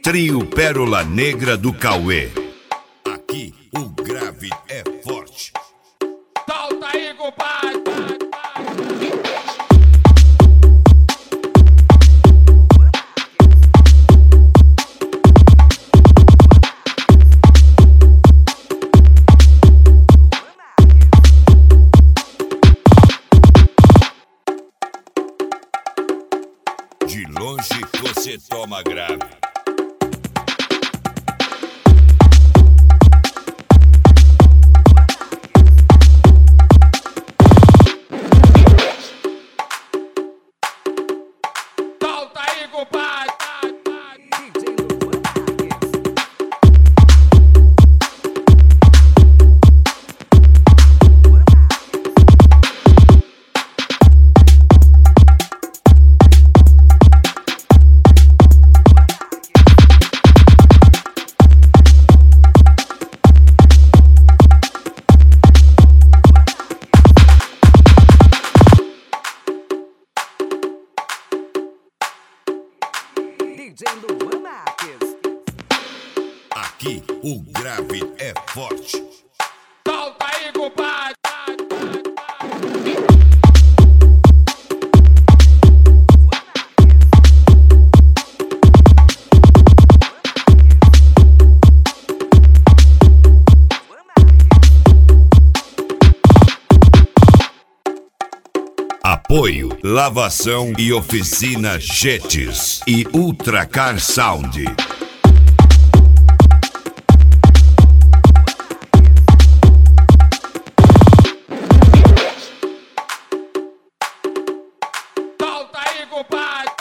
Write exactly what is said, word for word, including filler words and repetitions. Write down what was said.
Trio Pérola Negra do Cauê. Aqui o grave é forte. Solta aí, compadre! De longe você toma grave. Solta aí, compadre! Aqui o grave é forte. Solta aí, compadre! Apoio, lavação e oficina Jetes e Ultracar Sound. Solta aí, compadre!